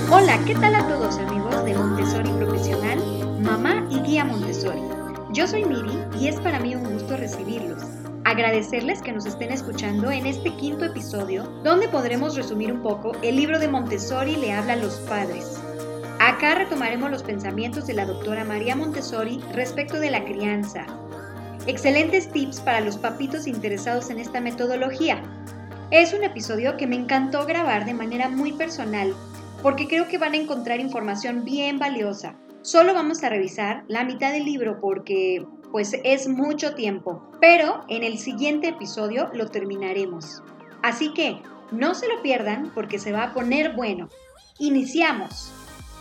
Hola, ¿qué tal a todos amigos de Montessori Profesional, Mamá y Guía Montessori? Yo soy Miri y es para mí un gusto recibirlos. Agradecerles que nos estén escuchando en este quinto episodio, donde podremos resumir un poco el libro de Montessori le habla a los padres. Acá retomaremos los pensamientos de la doctora María Montessori respecto de la crianza. Excelentes tips para los papitos interesados en esta metodología. Es un episodio que me encantó grabar de manera muy personal, porque creo que van a encontrar información bien valiosa. Solo vamos a revisar la mitad del libro porque, pues, es mucho tiempo, pero en el siguiente episodio lo terminaremos. Así que, no se lo pierdan porque se va a poner bueno. ¡Iniciamos!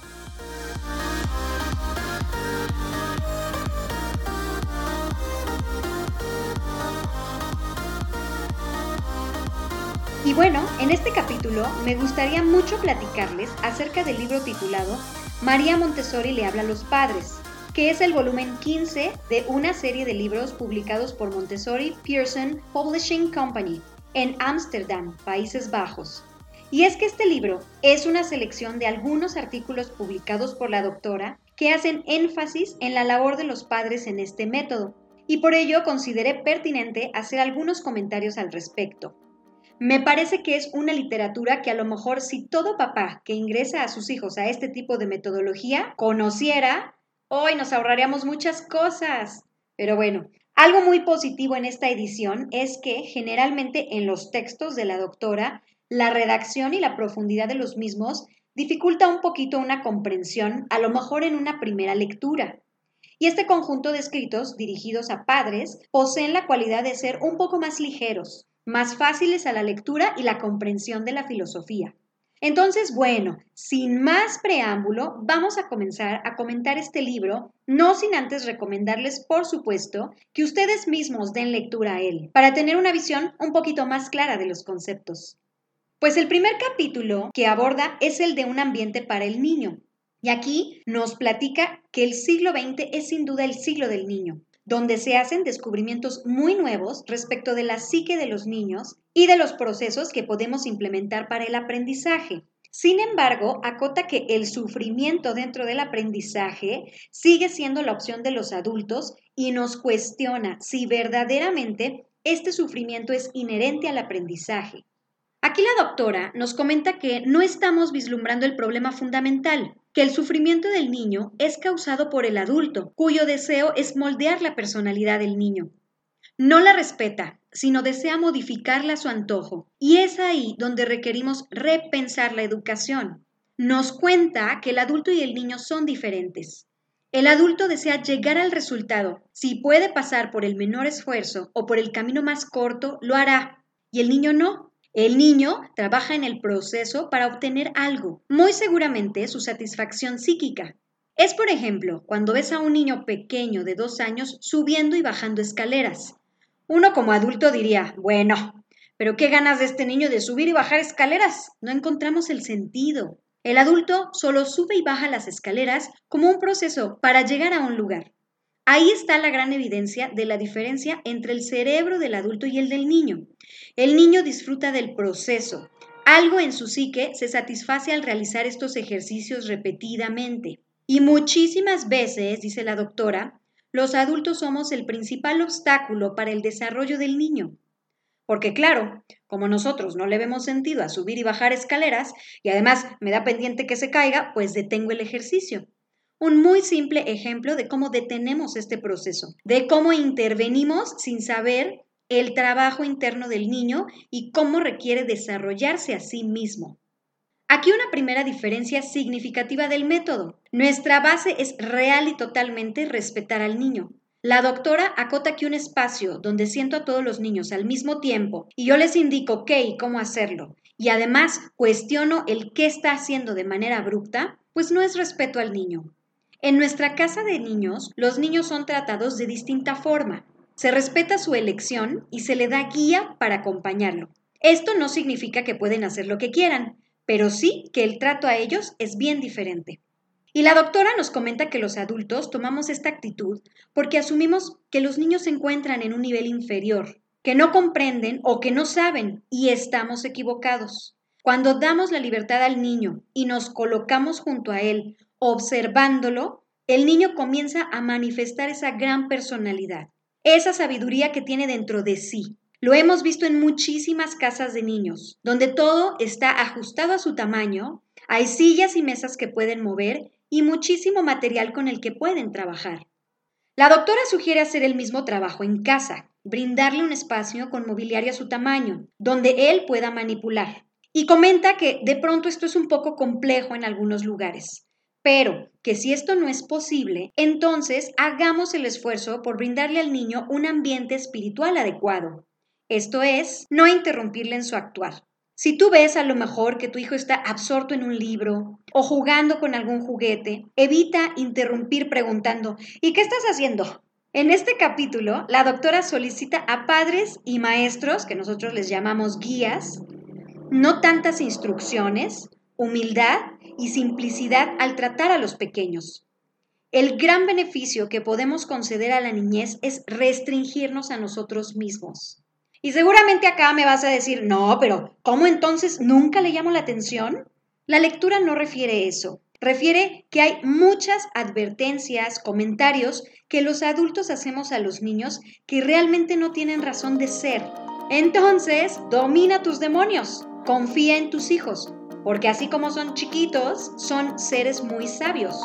Y bueno, en este capítulo me gustaría mucho platicarles acerca del libro titulado María Montessori le habla a los padres, que es el volumen 15 de una serie de libros publicados por Montessori Pearson Publishing Company en Ámsterdam, Países Bajos. Y es que este libro es una selección de algunos artículos publicados por la doctora que hacen énfasis en la labor de los padres en este método, y por ello consideré pertinente hacer algunos comentarios al respecto. Me parece que es una literatura que a lo mejor si todo papá que ingresa a sus hijos a este tipo de metodología conociera, hoy nos ahorraríamos muchas cosas. Pero bueno, algo muy positivo en esta edición es que generalmente en los textos de la doctora, la redacción y la profundidad de los mismos dificulta un poquito una comprensión, a lo mejor en una primera lectura. Y este conjunto de escritos dirigidos a padres poseen la cualidad de ser un poco más ligeros, más fáciles a la lectura y la comprensión de la filosofía. Entonces, bueno, sin más preámbulo, vamos a comenzar a comentar este libro, no sin antes recomendarles, por supuesto, que ustedes mismos den lectura a él, para tener una visión un poquito más clara de los conceptos. Pues el primer capítulo que aborda es el de un ambiente para el niño. Y aquí nos platica que el siglo XX es sin duda el siglo del niño, donde se hacen descubrimientos muy nuevos respecto de la psique de los niños y de los procesos que podemos implementar para el aprendizaje. Sin embargo, acota que el sufrimiento dentro del aprendizaje sigue siendo la opción de los adultos y nos cuestiona si verdaderamente este sufrimiento es inherente al aprendizaje. Aquí la doctora nos comenta que no estamos vislumbrando el problema fundamental, que el sufrimiento del niño es causado por el adulto, cuyo deseo es moldear la personalidad del niño. No la respeta, sino desea modificarla a su antojo, y es ahí donde requerimos repensar la educación. Nos cuenta que el adulto y el niño son diferentes. El adulto desea llegar al resultado. Si puede pasar por el menor esfuerzo o por el camino más corto, lo hará, y el niño no. El niño trabaja en el proceso para obtener algo, muy seguramente su satisfacción psíquica. Es, por ejemplo, cuando ves a un niño pequeño de 2 años subiendo y bajando escaleras. Uno como adulto diría, bueno, pero qué ganas de este niño de subir y bajar escaleras. No encontramos el sentido. El adulto solo sube y baja las escaleras como un proceso para llegar a un lugar. Ahí está la gran evidencia de la diferencia entre el cerebro del adulto y el del niño. El niño disfruta del proceso. Algo en su psique se satisface al realizar estos ejercicios repetidamente. Y muchísimas veces, dice la doctora, los adultos somos el principal obstáculo para el desarrollo del niño. Porque claro, como nosotros no le vemos sentido a subir y bajar escaleras y además me da pendiente que se caiga, pues detengo el ejercicio. Un muy simple ejemplo de cómo detenemos este proceso, de cómo intervenimos sin saber el trabajo interno del niño y cómo requiere desarrollarse a sí mismo. Aquí una primera diferencia significativa del método. Nuestra base es real y totalmente respetar al niño. La doctora acota que un espacio donde siento a todos los niños al mismo tiempo y yo les indico qué y cómo hacerlo, y además cuestiono el qué está haciendo de manera abrupta, pues no es respeto al niño. En nuestra casa de niños, los niños son tratados de distinta forma. Se respeta su elección y se le da guía para acompañarlo. Esto no significa que pueden hacer lo que quieran, pero sí que el trato a ellos es bien diferente. Y la doctora nos comenta que los adultos tomamos esta actitud porque asumimos que los niños se encuentran en un nivel inferior, que no comprenden o que no saben, y estamos equivocados. Cuando damos la libertad al niño y nos colocamos junto a él, observándolo, el niño comienza a manifestar esa gran personalidad, esa sabiduría que tiene dentro de sí. Lo hemos visto en muchísimas casas de niños, donde todo está ajustado a su tamaño, hay sillas y mesas que pueden mover y muchísimo material con el que pueden trabajar. La doctora sugiere hacer el mismo trabajo en casa, brindarle un espacio con mobiliario a su tamaño, donde él pueda manipular. Y comenta que de pronto esto es un poco complejo en algunos lugares, pero que si esto no es posible, entonces hagamos el esfuerzo por brindarle al niño un ambiente espiritual adecuado. Esto es, no interrumpirle en su actuar. Si tú ves a lo mejor que tu hijo está absorto en un libro o jugando con algún juguete, evita interrumpir preguntando, ¿y qué estás haciendo? En este capítulo, la doctora solicita a padres y maestros, que nosotros les llamamos guías, no tantas instrucciones, humildad y simplicidad al tratar a los pequeños. El gran beneficio que podemos conceder a la niñez es restringirnos a nosotros mismos. Y seguramente acá me vas a decir, no, pero ¿cómo entonces nunca le llamo la atención? La lectura no refiere eso. Refiere que hay muchas advertencias, comentarios que los adultos hacemos a los niños que realmente no tienen razón de ser. Entonces, domina tus demonios, confía en tus hijos, porque así como son chiquitos, son seres muy sabios.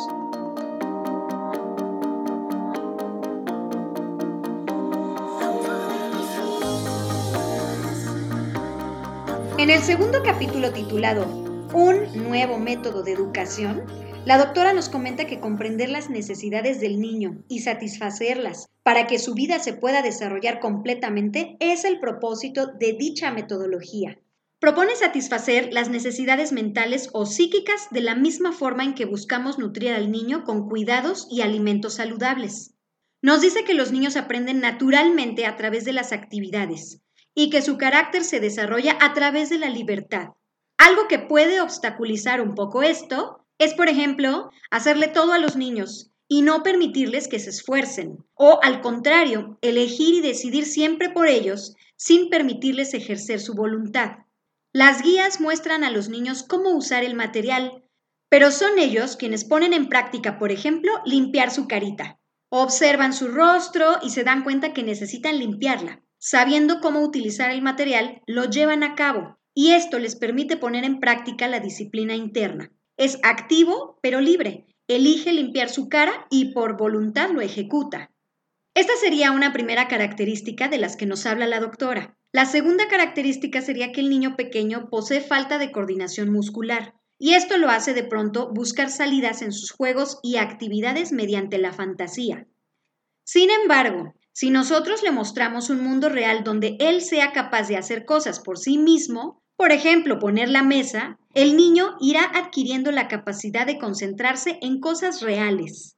En el segundo capítulo titulado Un nuevo método de educación, la doctora nos comenta que comprender las necesidades del niño y satisfacerlas para que su vida se pueda desarrollar completamente es el propósito de dicha metodología. Propone satisfacer las necesidades mentales o psíquicas de la misma forma en que buscamos nutrir al niño con cuidados y alimentos saludables. Nos dice que los niños aprenden naturalmente a través de las actividades y que su carácter se desarrolla a través de la libertad. Algo que puede obstaculizar un poco esto es, por ejemplo, hacerle todo a los niños y no permitirles que se esfuercen, o al contrario, elegir y decidir siempre por ellos sin permitirles ejercer su voluntad. Las guías muestran a los niños cómo usar el material, pero son ellos quienes ponen en práctica, por ejemplo, limpiar su carita. Observan su rostro y se dan cuenta que necesitan limpiarla. Sabiendo cómo utilizar el material, lo llevan a cabo y esto les permite poner en práctica la disciplina interna. Es activo, pero libre. Elige limpiar su cara y por voluntad lo ejecuta. Esta sería una primera característica de las que nos habla la doctora. La segunda característica sería que el niño pequeño posee falta de coordinación muscular y esto lo hace de pronto buscar salidas en sus juegos y actividades mediante la fantasía. Sin embargo, si nosotros le mostramos un mundo real donde él sea capaz de hacer cosas por sí mismo, por ejemplo, poner la mesa, el niño irá adquiriendo la capacidad de concentrarse en cosas reales.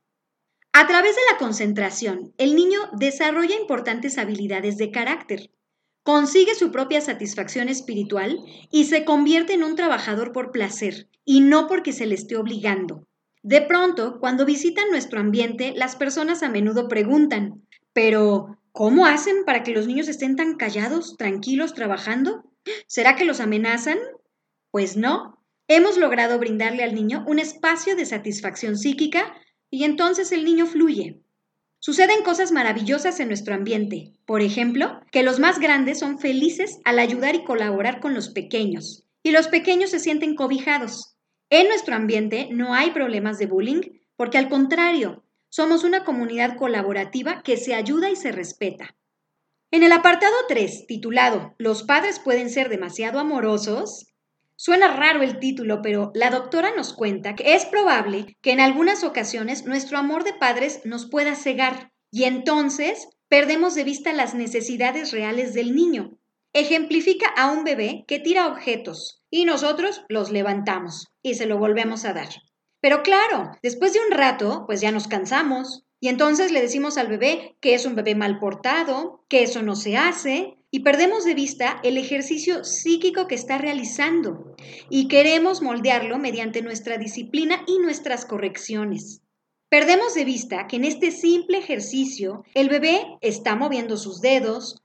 A través de la concentración, el niño desarrolla importantes habilidades de carácter, consigue su propia satisfacción espiritual y se convierte en un trabajador por placer y no porque se le esté obligando. De pronto, cuando visitan nuestro ambiente, las personas a menudo preguntan, ¿pero cómo hacen para que los niños estén tan callados, tranquilos, trabajando? ¿Será que los amenazan? Pues no. Hemos logrado brindarle al niño un espacio de satisfacción psíquica y entonces el niño fluye. Suceden cosas maravillosas en nuestro ambiente. Por ejemplo, que los más grandes son felices al ayudar y colaborar con los pequeños, y los pequeños se sienten cobijados. En nuestro ambiente no hay problemas de bullying, porque al contrario, somos una comunidad colaborativa que se ayuda y se respeta. En el apartado 3, titulado ¿Los padres pueden ser demasiado amorosos?, suena raro el título, pero la doctora nos cuenta que es probable que en algunas ocasiones nuestro amor de padres nos pueda cegar y entonces perdemos de vista las necesidades reales del niño. Ejemplifica a un bebé que tira objetos y nosotros los levantamos y se lo volvemos a dar. Pero claro, después de un rato, pues ya nos cansamos y entonces le decimos al bebé que es un bebé mal portado, que eso no se hace y perdemos de vista el ejercicio psíquico que está realizando y queremos moldearlo mediante nuestra disciplina y nuestras correcciones. Perdemos de vista que en este simple ejercicio el bebé está moviendo sus dedos,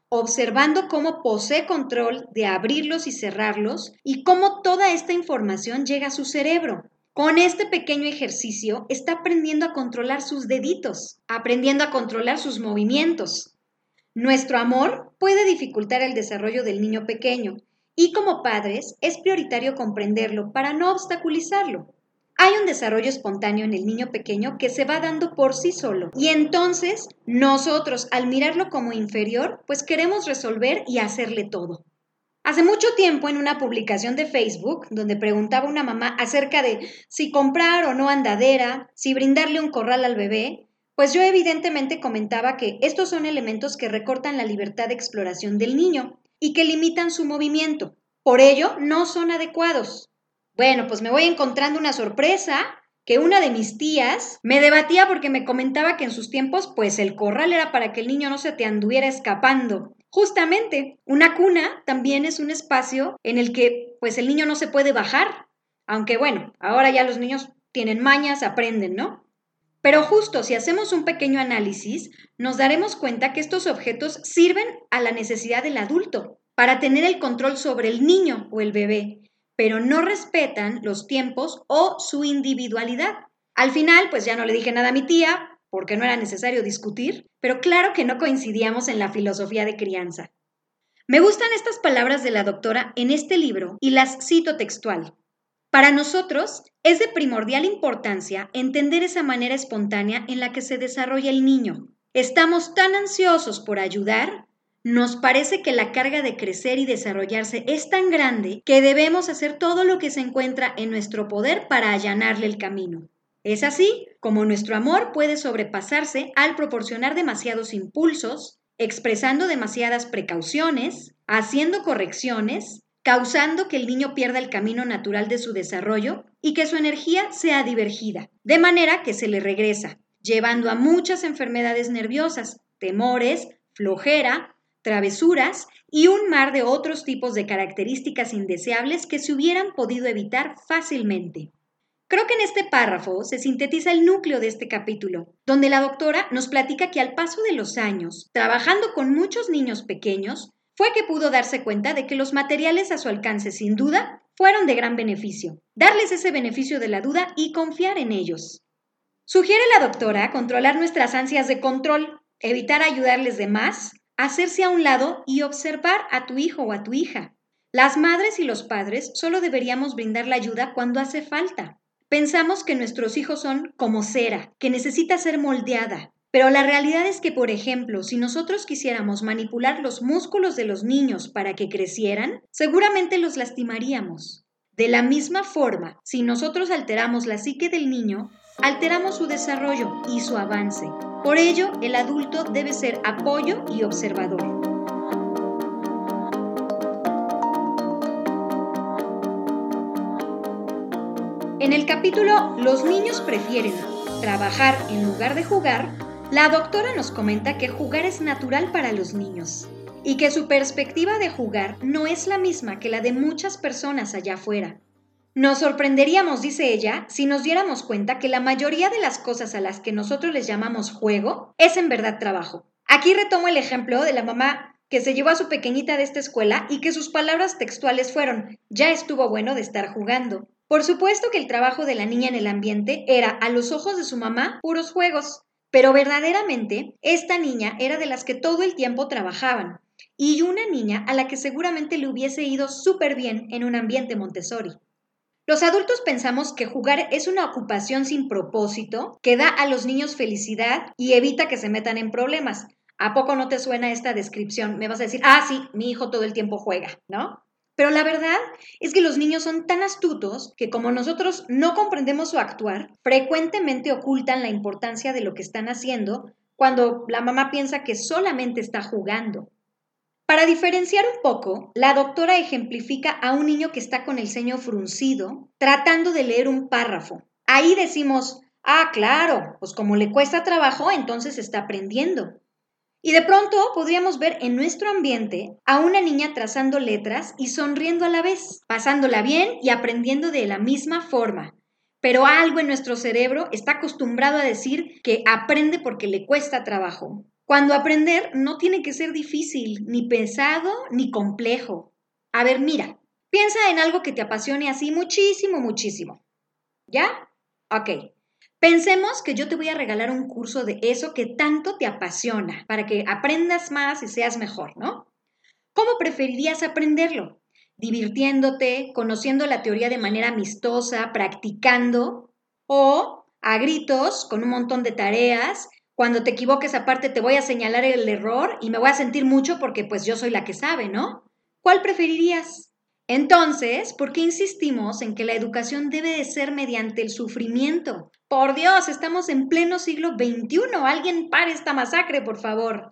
observando cómo posee control de abrirlos y cerrarlos y cómo toda esta información llega a su cerebro. Con este pequeño ejercicio está aprendiendo a controlar sus deditos, aprendiendo a controlar sus movimientos. Nuestro amor puede dificultar el desarrollo del niño pequeño y como padres es prioritario comprenderlo para no obstaculizarlo. Hay un desarrollo espontáneo en el niño pequeño que se va dando por sí solo y entonces nosotros al mirarlo como inferior pues queremos resolver y hacerle todo. Hace mucho tiempo en una publicación de Facebook donde preguntaba una mamá acerca de si comprar o no andadera, si brindarle un corral al bebé, pues yo evidentemente comentaba que estos son elementos que recortan la libertad de exploración del niño y que limitan su movimiento. Por ello, no son adecuados. Bueno, pues me voy encontrando una sorpresa que una de mis tías me debatía porque me comentaba que en sus tiempos, pues el corral era para que el niño no se te anduviera escapando. Justamente, una cuna también es un espacio en el que pues el niño no se puede bajar, aunque bueno, ahora ya los niños tienen mañas, aprenden, ¿no? Pero justo si hacemos un pequeño análisis, nos daremos cuenta que estos objetos sirven a la necesidad del adulto para tener el control sobre el niño o el bebé, pero no respetan los tiempos o su individualidad. Al final, pues ya no le dije nada a mi tía, porque no era necesario discutir, pero claro que no coincidíamos en la filosofía de crianza. Me gustan estas palabras de la doctora en este libro y las cito textual. Para nosotros es de primordial importancia entender esa manera espontánea en la que se desarrolla el niño. Estamos tan ansiosos por ayudar, nos parece que la carga de crecer y desarrollarse es tan grande que debemos hacer todo lo que se encuentra en nuestro poder para allanarle el camino. Es así como nuestro amor puede sobrepasarse al proporcionar demasiados impulsos, expresando demasiadas precauciones, haciendo correcciones, causando que el niño pierda el camino natural de su desarrollo y que su energía sea divergida, de manera que se le regresa, llevando a muchas enfermedades nerviosas, temores, flojera, travesuras y un mar de otros tipos de características indeseables que se hubieran podido evitar fácilmente. Creo que en este párrafo se sintetiza el núcleo de este capítulo, donde la doctora nos platica que al paso de los años, trabajando con muchos niños pequeños, fue que pudo darse cuenta de que los materiales a su alcance sin duda fueron de gran beneficio, darles ese beneficio de la duda y confiar en ellos. Sugiere la doctora controlar nuestras ansias de control, evitar ayudarles de más, hacerse a un lado y observar a tu hijo o a tu hija. Las madres y los padres solo deberíamos brindar la ayuda cuando hace falta. Pensamos que nuestros hijos son como cera, que necesita ser moldeada. Pero la realidad es que, por ejemplo, si nosotros quisiéramos manipular los músculos de los niños para que crecieran, seguramente los lastimaríamos. De la misma forma, si nosotros alteramos la psique del niño, alteramos su desarrollo y su avance. Por ello, el adulto debe ser apoyo y observador. En el capítulo Los niños prefieren trabajar en lugar de jugar, la doctora nos comenta que jugar es natural para los niños y que su perspectiva de jugar no es la misma que la de muchas personas allá afuera. Nos sorprenderíamos, dice ella, si nos diéramos cuenta que la mayoría de las cosas a las que nosotros les llamamos juego es en verdad trabajo. Aquí retomo el ejemplo de la mamá que se llevó a su pequeñita de esta escuela y que sus palabras textuales fueron: ya estuvo bueno de estar jugando. Por supuesto que el trabajo de la niña en el ambiente era, a los ojos de su mamá, puros juegos, pero verdaderamente esta niña era de las que todo el tiempo trabajaban y una niña a la que seguramente le hubiese ido súper bien en un ambiente Montessori. Los adultos pensamos que jugar es una ocupación sin propósito que da a los niños felicidad y evita que se metan en problemas. ¿A poco no te suena esta descripción? Me vas a decir, sí, mi hijo todo el tiempo juega, ¿no? Pero la verdad es que los niños son tan astutos que como nosotros no comprendemos su actuar, frecuentemente ocultan la importancia de lo que están haciendo cuando la mamá piensa que solamente está jugando. Para diferenciar un poco, la doctora ejemplifica a un niño que está con el ceño fruncido, tratando de leer un párrafo. Ahí decimos, claro, pues como le cuesta trabajo, entonces está aprendiendo. Y de pronto podríamos ver en nuestro ambiente a una niña trazando letras y sonriendo a la vez, pasándola bien y aprendiendo de la misma forma. Pero algo en nuestro cerebro está acostumbrado a decir que aprende porque le cuesta trabajo. Cuando aprender no tiene que ser difícil, ni pesado, ni complejo. A ver, mira, piensa en algo que te apasione así muchísimo, muchísimo. ¿Ya? Ok. Pensemos que yo te voy a regalar un curso de eso que tanto te apasiona, para que aprendas más y seas mejor, ¿no? ¿Cómo preferirías aprenderlo? ¿Divirtiéndote, conociendo la teoría de manera amistosa, practicando? ¿O a gritos, con un montón de tareas? Cuando te equivoques aparte te voy a señalar el error y me voy a sentir mucho porque pues yo soy la que sabe, ¿no? ¿Cuál preferirías? Entonces, ¿por qué insistimos en que la educación debe de ser mediante el sufrimiento? Por Dios, estamos en pleno siglo XXI. Alguien pare esta masacre, por favor.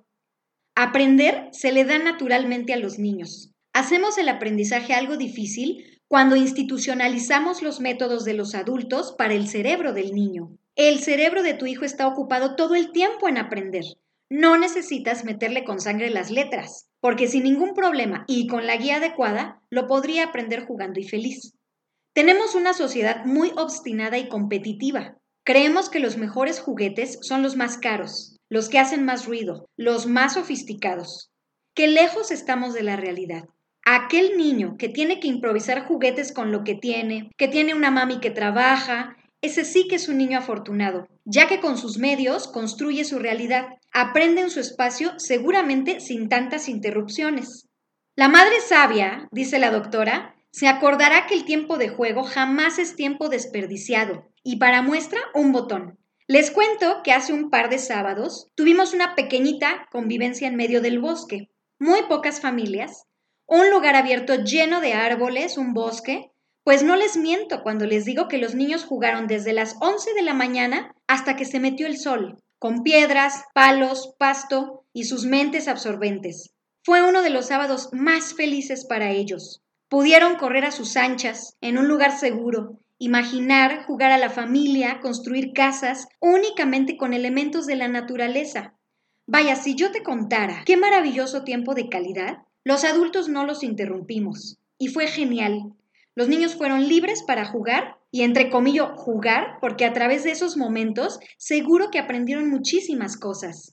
Aprender se le da naturalmente a los niños. Hacemos el aprendizaje algo difícil cuando institucionalizamos los métodos de los adultos para el cerebro del niño. El cerebro de tu hijo está ocupado todo el tiempo en aprender. No necesitas meterle con sangre las letras, porque sin ningún problema y con la guía adecuada, lo podría aprender jugando y feliz. Tenemos una sociedad muy obstinada y competitiva. Creemos que los mejores juguetes son los más caros, los que hacen más ruido, los más sofisticados. Qué lejos estamos de la realidad. Aquel niño que tiene que improvisar juguetes con lo que tiene una mami que trabaja, ese sí que es un niño afortunado, ya que con sus medios construye su realidad, aprende en su espacio seguramente sin tantas interrupciones. La madre sabia, dice la doctora, se acordará que el tiempo de juego jamás es tiempo desperdiciado. Y para muestra, un botón. Les cuento que hace un par de sábados tuvimos una pequeñita convivencia en medio del bosque. Muy pocas familias. Un lugar abierto lleno de árboles, un bosque. Pues no les miento cuando les digo que los niños jugaron desde las 11 de la mañana hasta que se metió el sol, con piedras, palos, pasto y sus mentes absorbentes. Fue uno de los sábados más felices para ellos. Pudieron correr a sus anchas, en un lugar seguro, imaginar, jugar a la familia, construir casas, únicamente con elementos de la naturaleza. Vaya, si yo te contara qué maravilloso tiempo de calidad, los adultos no los interrumpimos. Y fue genial. Los niños fueron libres para jugar, y entre comillas jugar, porque a través de esos momentos seguro que aprendieron muchísimas cosas.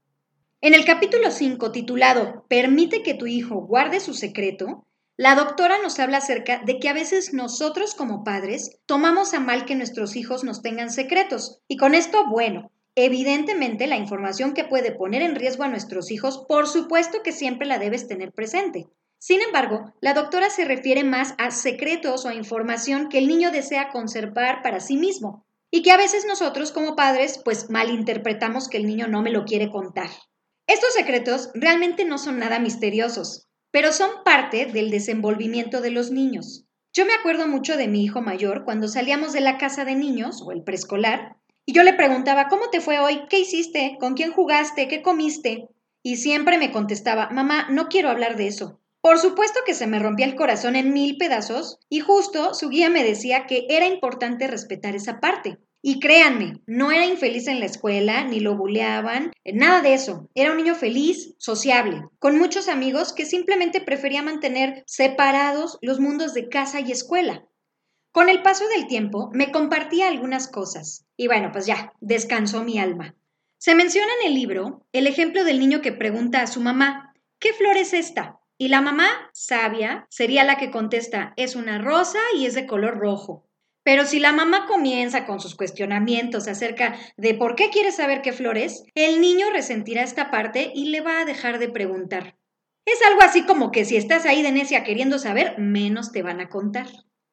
En el capítulo 5, titulado Permite que tu hijo guarde su secreto, la doctora nos habla acerca de que a veces nosotros como padres tomamos a mal que nuestros hijos nos tengan secretos. Y con esto, bueno, evidentemente la información que puede poner en riesgo a nuestros hijos, por supuesto que siempre la debes tener presente. Sin embargo, la doctora se refiere más a secretos o a información que el niño desea conservar para sí mismo y que a veces nosotros como padres pues malinterpretamos que el niño no me lo quiere contar. Estos secretos realmente no son nada misteriosos, pero son parte del desenvolvimiento de los niños. Yo me acuerdo mucho de mi hijo mayor cuando salíamos de la casa de niños o el preescolar y yo le preguntaba, ¿cómo te fue hoy? ¿Qué hiciste? ¿Con quién jugaste? ¿Qué comiste? Y siempre me contestaba, mamá, no quiero hablar de eso. Por supuesto que se me rompía el corazón en 1000 pedazos y justo su guía me decía que era importante respetar esa parte. Y créanme, no era infeliz en la escuela, ni lo buleaban, nada de eso. Era un niño feliz, sociable, con muchos amigos que simplemente prefería mantener separados los mundos de casa y escuela. Con el paso del tiempo me compartía algunas cosas y bueno, pues ya, descansó mi alma. Se menciona en el libro el ejemplo del niño que pregunta a su mamá, ¿qué flor es esta? Y la mamá, sabia, sería la que contesta, es una rosa y es de color rojo. Pero si la mamá comienza con sus cuestionamientos acerca de por qué quiere saber qué flor es, el niño resentirá esta parte y le va a dejar de preguntar. Es algo así como que si estás ahí de necia queriendo saber, menos te van a contar.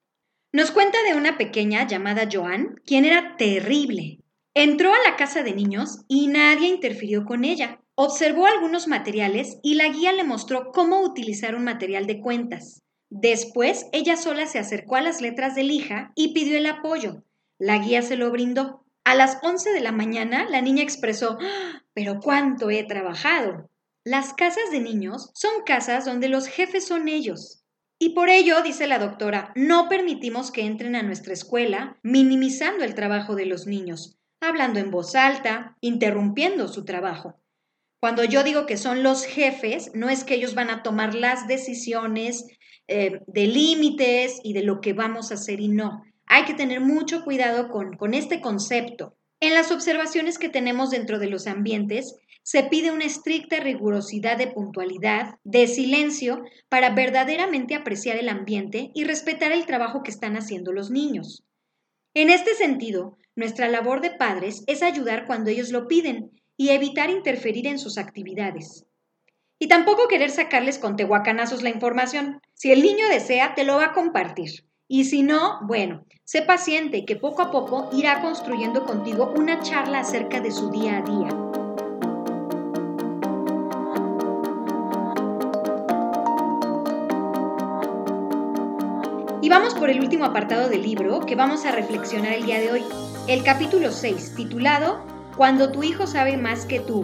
Nos cuenta de una pequeña llamada Joan, quien era terrible. Entró a la casa de niños y nadie interfirió con ella. Observó algunos materiales y la guía le mostró cómo utilizar un material de cuentas. Después, ella sola se acercó a las letras de lija y pidió el apoyo. La guía se lo brindó. A las 11 de la mañana, la niña expresó, ¡Ah! ¡Pero cuánto he trabajado! Las casas de niños son casas donde los jefes son ellos. Y por ello, dice la doctora, no permitimos que entren a nuestra escuela minimizando el trabajo de los niños, hablando en voz alta, interrumpiendo su trabajo. Cuando yo digo que son los jefes, no es que ellos van a tomar las decisiones de límites y de lo que vamos a hacer y no. Hay que tener mucho cuidado con este concepto. En las observaciones que tenemos dentro de los ambientes, Se pide una estricta rigurosidad de puntualidad, de silencio, para verdaderamente apreciar el ambiente y respetar el trabajo que están haciendo los niños. En este sentido, nuestra labor de padres es ayudar cuando ellos lo piden y evitar interferir en sus actividades. Y tampoco querer sacarles con tehuacanazos la información. Si el niño desea, te lo va a compartir. Y si no, bueno, sé paciente que poco a poco irá construyendo contigo una charla acerca de su día a día. Y vamos por el último apartado del libro que vamos a reflexionar el día de hoy. El capítulo 6, titulado Cuando tu hijo sabe más que tú.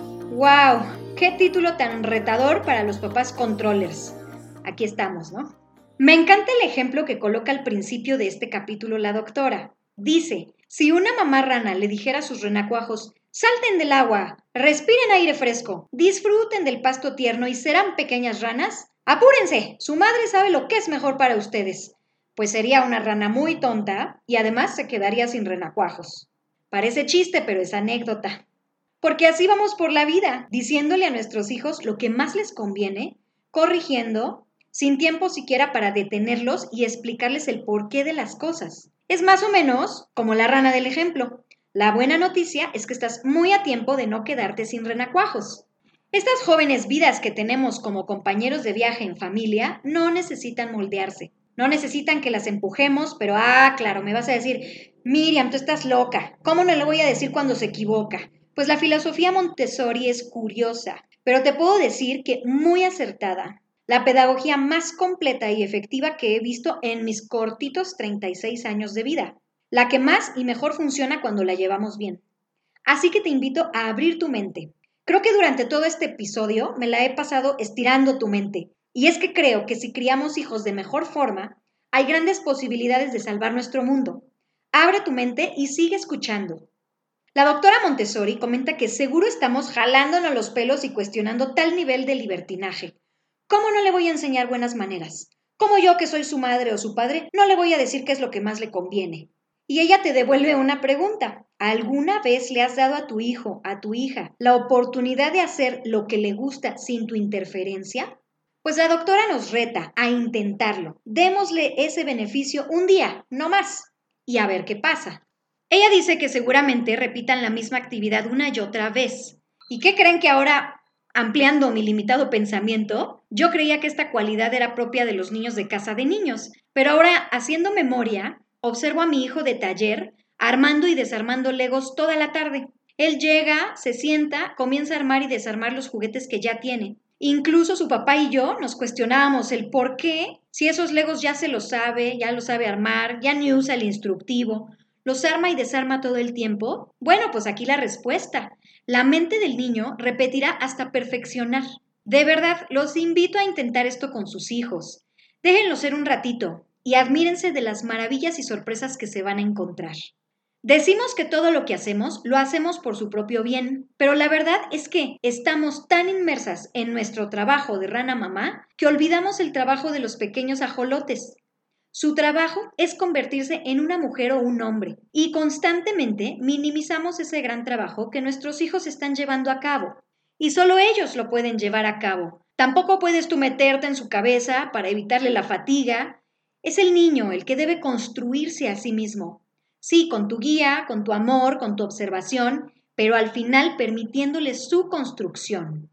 ¡Wow! ¡Qué título tan retador para los papás controllers! Aquí estamos, ¿no? Me encanta el ejemplo que coloca al principio de este capítulo la doctora. Dice, si una mamá rana le dijera a sus renacuajos, salten del agua, respiren aire fresco, disfruten del pasto tierno y serán pequeñas ranas, apúrense, su madre sabe lo que es mejor para ustedes. Pues sería una rana muy tonta y además se quedaría sin renacuajos. Parece chiste, pero es anécdota. Porque así vamos por la vida, diciéndole a nuestros hijos lo que más les conviene, corrigiendo, sin tiempo siquiera para detenerlos y explicarles el porqué de las cosas. Es más o menos como la rana del ejemplo. La buena noticia es que estás muy a tiempo de no quedarte sin renacuajos. Estas jóvenes vidas que tenemos como compañeros de viaje en familia no necesitan moldearse. No necesitan que las empujemos, pero claro, me vas a decir, Miriam, tú estás loca. ¿Cómo no le voy a decir cuando se equivoca? Pues la filosofía Montessori es curiosa, pero te puedo decir que muy acertada. La pedagogía más completa y efectiva que he visto en mis cortitos 36 años de vida. La que más y mejor funciona cuando la llevamos bien. Así que te invito a abrir tu mente. Creo que durante todo este episodio me la he pasado estirando tu mente. Y es que creo que si criamos hijos de mejor forma, hay grandes posibilidades de salvar nuestro mundo. Abre tu mente y sigue escuchando. La doctora Montessori comenta que seguro estamos jalándonos los pelos y cuestionando tal nivel de libertinaje. ¿Cómo no le voy a enseñar buenas maneras? ¿Cómo yo, que soy su madre o su padre, no le voy a decir qué es lo que más le conviene? Y ella te devuelve una pregunta. ¿Alguna vez le has dado a tu hijo, a tu hija, la oportunidad de hacer lo que le gusta sin tu interferencia? Pues la doctora nos reta a intentarlo. Démosle ese beneficio un día, no más, y a ver qué pasa. Ella dice que seguramente repitan la misma actividad una y otra vez. ¿Y qué creen que ahora, ampliando mi limitado pensamiento, yo creía que esta cualidad era propia de los niños de casa de niños? Pero ahora, haciendo memoria, observo a mi hijo de taller armando y desarmando Legos toda la tarde. Él llega, se sienta, comienza a armar y desarmar los juguetes que ya tiene. Incluso su papá y yo nos cuestionábamos el por qué, si esos Legos ya se los sabe, ya los sabe armar, ya ni usa el instructivo. ¿Los arma y desarma todo el tiempo? Bueno, pues aquí la respuesta. La mente del niño repetirá hasta perfeccionar. De verdad, los invito a intentar esto con sus hijos. Déjenlo ser un ratito y admírense de las maravillas y sorpresas que se van a encontrar. Decimos que todo lo que hacemos lo hacemos por su propio bien, pero la verdad es que estamos tan inmersas en nuestro trabajo de rana mamá que olvidamos el trabajo de los pequeños ajolotes. Su trabajo es convertirse en una mujer o un hombre y constantemente minimizamos ese gran trabajo que nuestros hijos están llevando a cabo. Y solo ellos lo pueden llevar a cabo. Tampoco puedes tú meterte en su cabeza para evitarle la fatiga. Es el niño el que debe construirse a sí mismo. Sí, con tu guía, con tu amor, con tu observación, pero al final permitiéndole su construcción.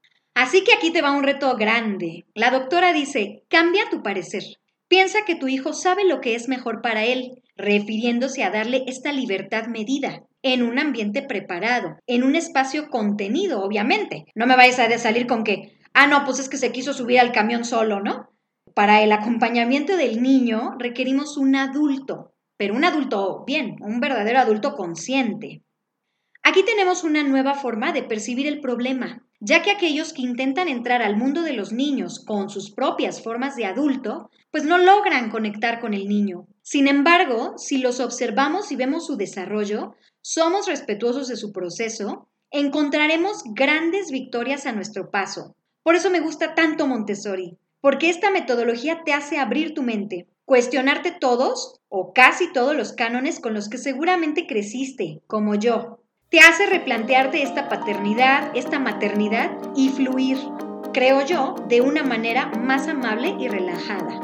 Así que aquí te va un reto grande. La doctora dice, cambia tu parecer. Piensa que tu hijo sabe lo que es mejor para él, refiriéndose a darle esta libertad medida, en un ambiente preparado, en un espacio contenido, obviamente. No me vayas a salir con que, no, pues es que se quiso subir al camión solo, ¿no? Para el acompañamiento del niño requerimos un adulto, pero un adulto bien, un verdadero adulto consciente. Aquí tenemos una nueva forma de percibir el problema, ya que aquellos que intentan entrar al mundo de los niños con sus propias formas de adulto, pues no logran conectar con el niño. Sin embargo, si los observamos y vemos su desarrollo, somos respetuosos de su proceso, encontraremos grandes victorias a nuestro paso. Por eso me gusta tanto Montessori, porque esta metodología te hace abrir tu mente, cuestionarte todos o casi todos los cánones con los que seguramente creciste, como yo. te hace replantearte esta paternidad, esta maternidad y fluir, creo yo, de una manera más amable y relajada.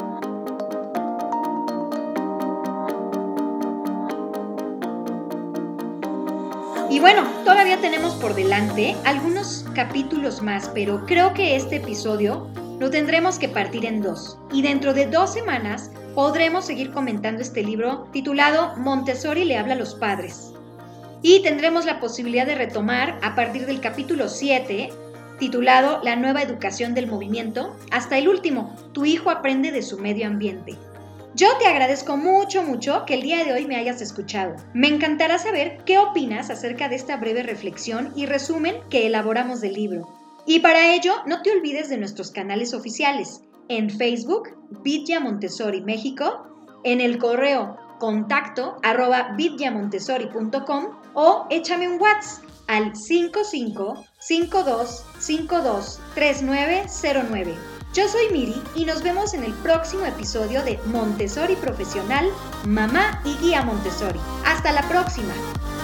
Y bueno, todavía tenemos por delante algunos capítulos más, pero creo que este episodio lo tendremos que partir en 2. Y dentro de 2 semanas podremos seguir comentando este libro titulado Montessori le habla a los padres. Y tendremos la posibilidad de retomar a partir del capítulo 7, titulado La nueva educación del movimiento, hasta el último, Tu hijo aprende de su medio ambiente. Yo te agradezco mucho que el día de hoy me hayas escuchado. Me encantará saber qué opinas acerca de esta breve reflexión y resumen que elaboramos del libro. Y para ello, no te olvides de nuestros canales oficiales. En Facebook, Vidya Montessori México, en el correo contacto@vidyamontessori.com o échame un WhatsApp al 5552523909. Yo soy Miri y nos vemos en el próximo episodio de Montessori Profesional, Mamá y Guía Montessori. ¡Hasta la próxima!